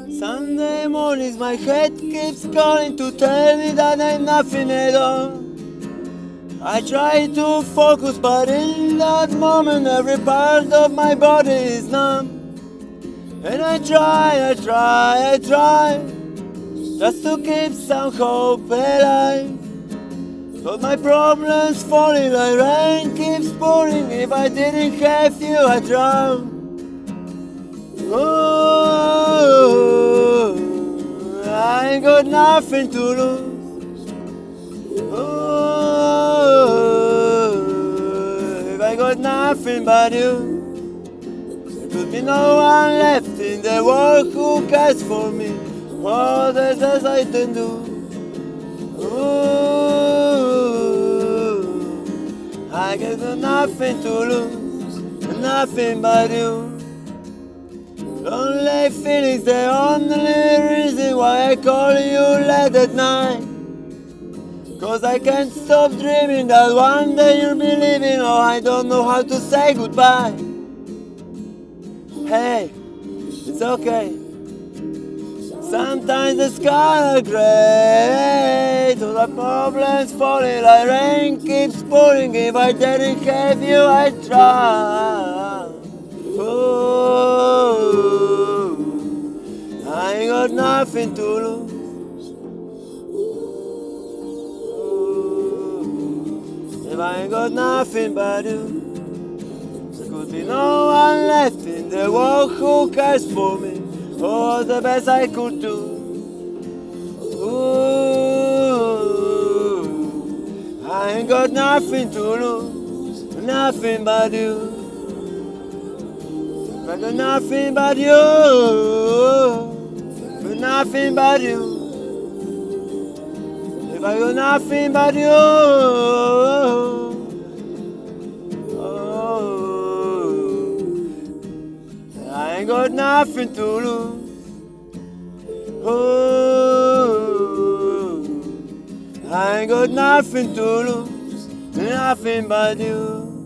Sunday mornings my head keeps calling to tell me that I'm nothing at all. I try to focus, but in that moment every part of my body is numb. And I try just to keep some hope alive. But my problems falling like rain keeps pouring. If I didn't have you, I'd drown. Oh, I ain't got nothing to lose. Oh, if I got nothing but you, there could be no one left in the world who cares for me. All this as I can do. Oh, I got nothing to lose, nothing but you. Lonely feelings, the only reason why I call you late at night. 'Cause I can't stop dreaming that one day you'll be leaving. Oh, I don't know how to say goodbye. Hey, it's okay. Sometimes the skies are gray, all the problems falling like rain keeps pouring. If I didn't have you, I'd try. Oh, I ain't got nothing to lose. Oh, if I ain't got nothing but you, there could be no one left in the world who cares for me. Oh, the best I could do. Ooh, I ain't got nothing to lose, nothing but you. I got nothing but you, nothing but you. If I got nothing but you, oh, I ain't got nothing to lose. Oh, I ain't got nothing to lose, nothing but you.